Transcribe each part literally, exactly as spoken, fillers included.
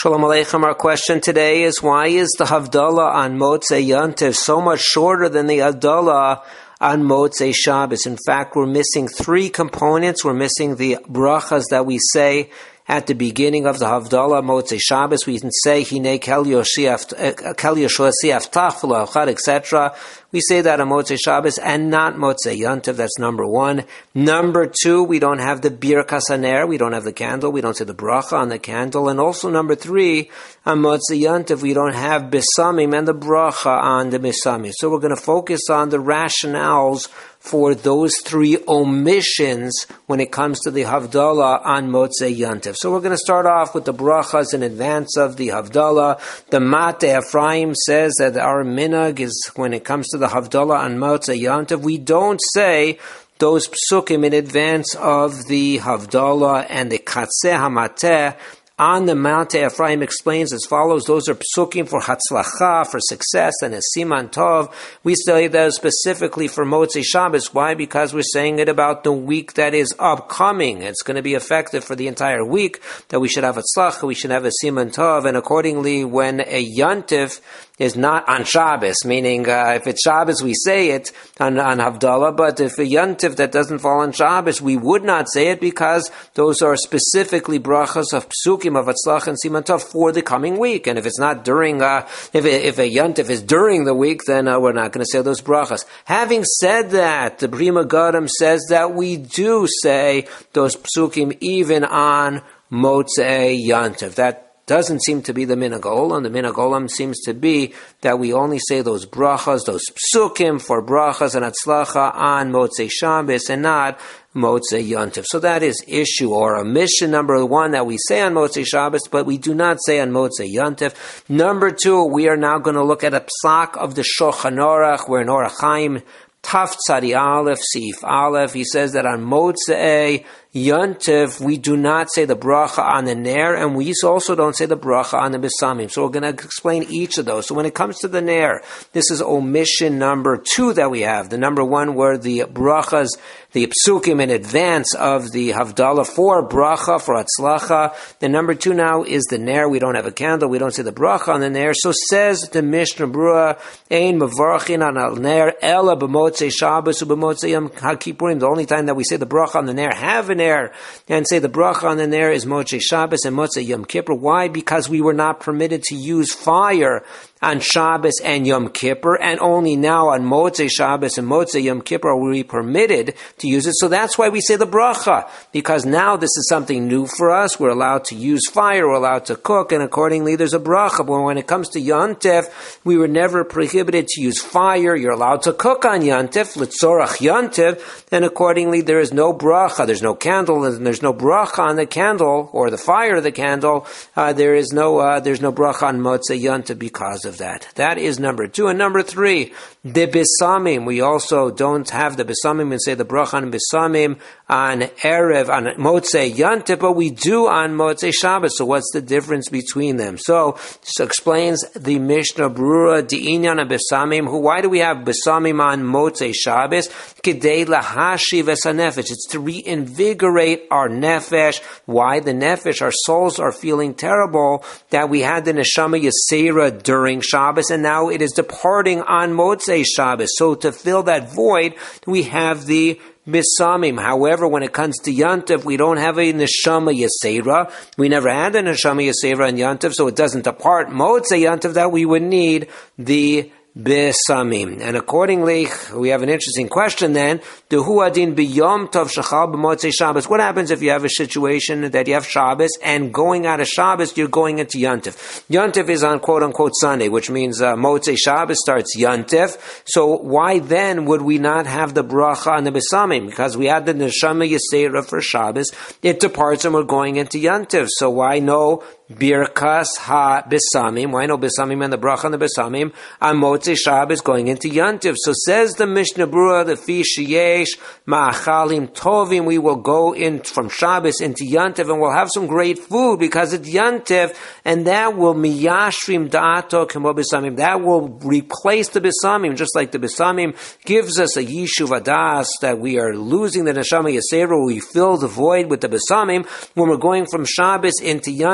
Shalom Aleichem. Our question today is, why is the Havdalah on Motzei Yontif so much shorter than the Havdalah on Motzei Shabbos? In fact, we're missing three components. We're missing the brachas that we say at the beginning of the Havdalah, Motzei Shabbos. We can say, Hinei kel Yoshua siaftach v'lo echad, et cetera. We say that on Motzei Shabbos and not Motzei Yontif. That's number one. Number two, we don't have the Birkas Haner. We don't have the candle. We don't say the bracha on the candle. And also number three, on Motzei Yontif, we don't have Besamim and the bracha on the Besamim. So we're going to focus on the rationales for those three omissions when it comes to the Havdalah on Motzei Yontif. So we're going to start off with the brachas in advance of the Havdalah. The Mateh Ephraim says that our minhag is, when it comes to the Havdalah on Motzei Yontif, we don't say those psukim in advance of the Havdalah, and the Katzeh HaMateh on the Mount Ephraim explains as follows: those are psukim for hatzlacha, for success, and a siman tov. We say that specifically for Motzei Shabbos. Why? Because we're saying it about the week that is upcoming. It's going to be effective for the entire week, that we should have hatzlacha, we should have a siman tov, and accordingly, when a yontif is not on Shabbos, meaning uh, if it's Shabbos, we say it on, on Havdalah, but if a yontif that doesn't fall on Shabbos, we would not say it, because those are specifically brachas of psukim of Hatzlach and Siman Tov for the coming week. And if it's not during, uh, if, if a yontif is during the week, then uh, we're not going to say those brachas. Having said that, the Pri Megadim says that we do say those psukim even on Motzei Yontif. That doesn't seem to be the minhag olam. The minhag olam seems to be that we only say those brachas, those psukim for brachas and hatzlacha on Motzei Shabbos and not Motzei Yontif. So that is issue or omission number one, that we say on Motzei Shabbos, but we do not say on Motzei Yontif. Number two, we are now going to look at a psak of the Shulchan Aruch. We're in Orach Chaim, Taf Tzadi Aleph, Sif Aleph. He says that on Motzei Yontif, we do not say the bracha on the Ner, and we also don't say the bracha on the Besamim. So we're going to explain each of those. So when it comes to the Ner, this is omission number two that we have. The number one were the brachas, the psukim in advance of the Havdalah for bracha, for Hatzlacha. The number two now is the Ner. We don't have a candle. We don't say the bracha on the Ner. So says the Mishnah Berurah, Ein mevarchin on al Ner, ela b'motzei Shabbos u'b'motzei Yom HaKippurim. The only time that we say the bracha on the Ner, have an and say the bracha on the Ner is Motzei Shabbos and Motzei Yom Kippur. Why? Because we were not permitted to use fire on Shabbos and Yom Kippur, and only now on Motzei Shabbos and Motzei Yom Kippur are we permitted to use it. So that's why we say the bracha, because now this is something new for us. We're allowed to use fire, we're allowed to cook, and accordingly there's a bracha. But when it comes to Yontif, we were never prohibited to use fire. You're allowed to cook on Yontif, Litzorach Yontif, and accordingly there is no bracha, there's no candle, and there's no bracha on the candle, or the fire of the candle. Uh, there is no uh, there's no bracha on Motzei Yontif because of that. That is number two. And number three, the Besamim. We also don't have the Besamim and say the bracha on Besamim on Erev, on Motzei Yontif, but we do on Motzei Shabbos. So what's the difference between them? So this explains the Mishnah Berurah, Di'inyan and Besamim. Who? Why do we have Besamim on Motzei Shabbos? Kedei lahashiv es hanefesh. It's to reinvigorate our nefesh. Why? The nefesh, our souls are feeling terrible that we had the neshama yesera during Shabbos, and now it is departing on Motzei Shabbos. So to fill that void, we have the Besamim. However, when it comes to Yontif, we don't have a neshama yesera. We never had a neshama yesera in Yontif, so it doesn't depart Motzei Yontif that we would need the Besamim. And accordingly, we have an interesting question then. The Huadin b'yom tov shachal b'motzei Shabbos. What happens if you have a situation that you have Shabbos, and going out of Shabbos, you're going into Yontif? Yontif is on quote-unquote Sunday, which means uh, Motzei Shabbos starts Yontif. So why then would we not have the bracha on the Besamim? Because we had the Neshama Yesera for Shabbos. It departs and we're going into Yontif. So why no Birkas ha Besamim? Why no Besamim and the bracha on the Besamim on Motzei Shabbos going into Yontif? So says the Mishnah Berurah, the fish yesh ma'achalim tovim. We will go in from Shabbos into Yontif, and we'll have some great food because it's Yontif, and that will miyashrim da'ato kemo Besamim. That will replace the Besamim, just like the Besamim gives us a yishuv adas that we are losing the neshama yesera. We fill the void with the Besamim. When we're going from Shabbos into Yontif, we're not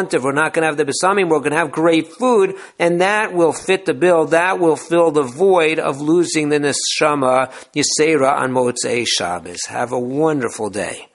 not going to have the besamim. We're going to have great food, and that will fit the bill. That will fill the void of losing the neshama yisera on Motzei Shabbos. Have a wonderful day.